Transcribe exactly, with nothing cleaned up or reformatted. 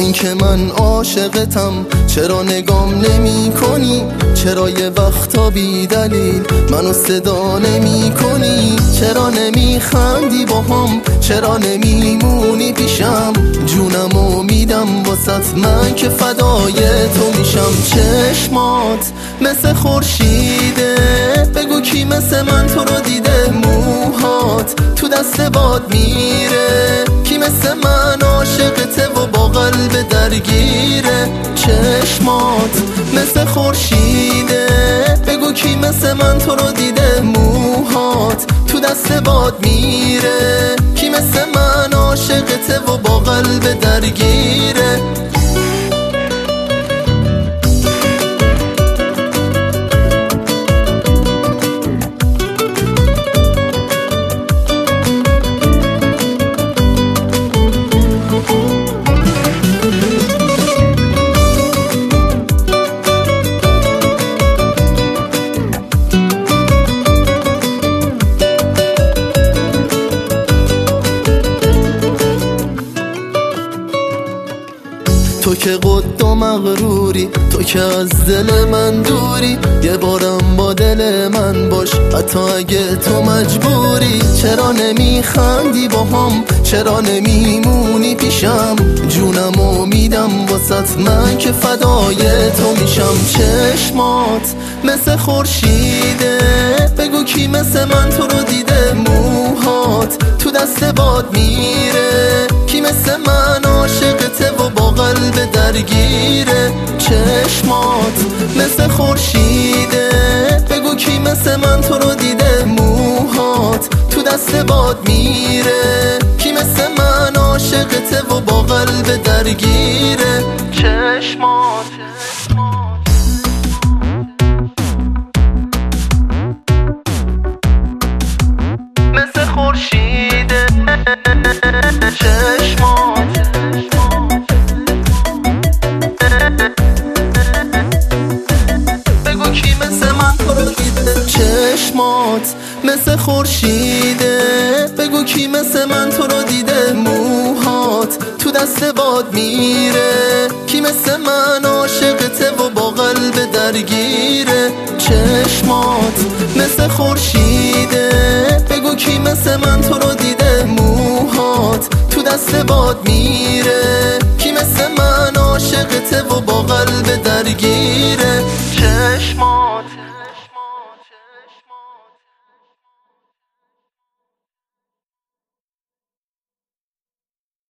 این که من عاشقتم چرا نگام نمی کنی؟ چرا یه وقتا بی دلیل منو صدا نمی کنی؟ چرا نمی خندی با هم؟ چرا نمی مونی پیشم؟ جونمو میدم واسط، من که فدای تو میشم. چشمات مثل خورشیده، بگو کی مثل من تو رو دیده؟ موهات تو دست باد میره، کی مثل من عاشقته و با قلب درگیره؟ چشمات مثل خورشیده، بگو کی مثل من تو رو دیده؟ موهات تو دست باد میره، کی مثل من عاشقته و با قلب درگیره؟ تو که قد و مغروری، تو که از دل من دوری، یه بارم با دل من باش حتی اگه تو مجبوری. چرا نمی خندی با هم؟ چرا نمی مونی پیشم؟ جونمو میدم واسط، من که فدای تو میشم. چشمات مثل خورشیده، بگو کی مثل من تو رو دیده؟ موهات تو دست باد میره، کی مثل من عاشقته و با قلب درگیره؟ چشمات مثل خورشیده، بگو کی مثل من تو رو دیده؟ موهات تو دست باد میره، کی مثل من عاشقته و با قلب درگیره؟ چشمات مثل خورشیده، چشمات بگو کی مثل من تو رو دیده؟ چشمات مثل خورشیده، بگو کی مثل من تو رو دیده؟ موهات تو دست باد میره، کی مثل من عاشقته و با قلب درگیره؟ چشمات مثل خورشیده، بگو کی مثل من تو رو دیده؟ موهات تو دست باد میره، کی مثل من عاشقته و با قلب درگیره؟ چشمات